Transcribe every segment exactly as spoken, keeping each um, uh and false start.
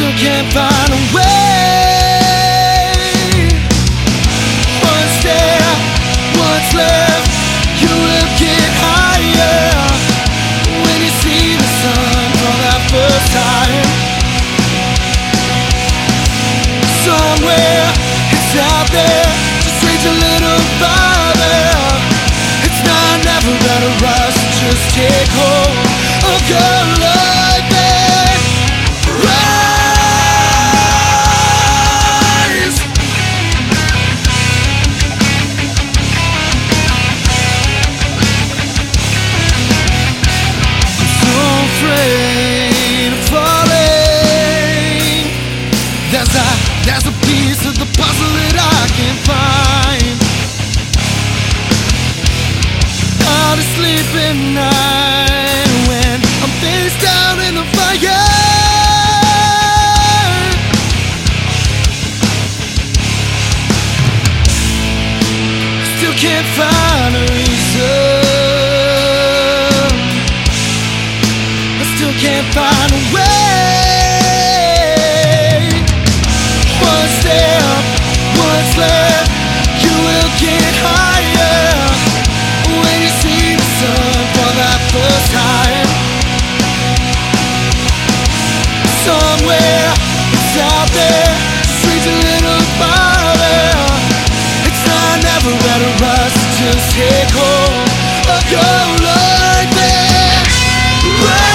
still can't find a way. What's there? What's left? You will get higher when you see the sun for that first time. Somewhere it's out there, just reach a little farther. It's not never at a rush, just take hold of your life and rise. I'm so afraid of falling. There's a, there's a piece of the puzzle that I can't find. How to sleep at night when I'm face down in the fire. Still can't find a reason. I still can't find a way. What's there? What's left? You will get higher when you see the sun for that first time. Somewhere it's out there, just reach a little farther. It's not never at a rush, just take hold of your life and rise.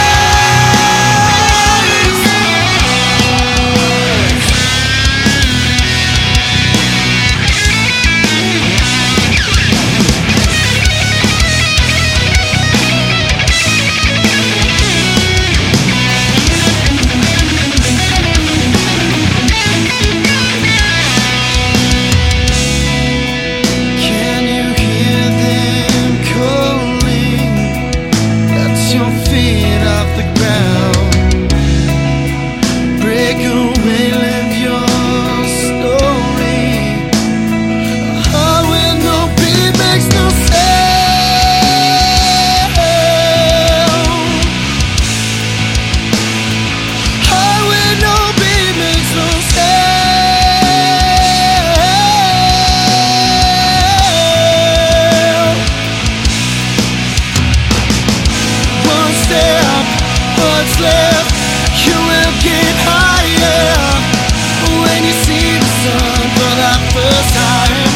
What's left? You will get higher when you see the sun for that first time.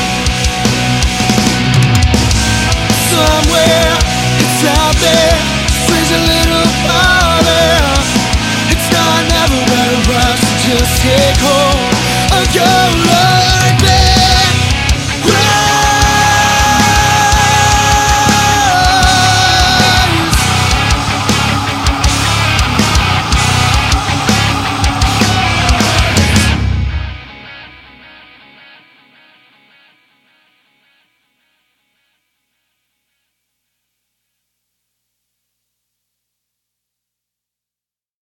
Somewhere it's out there, just reach a little farther. It's not never at a rush, just take hold of your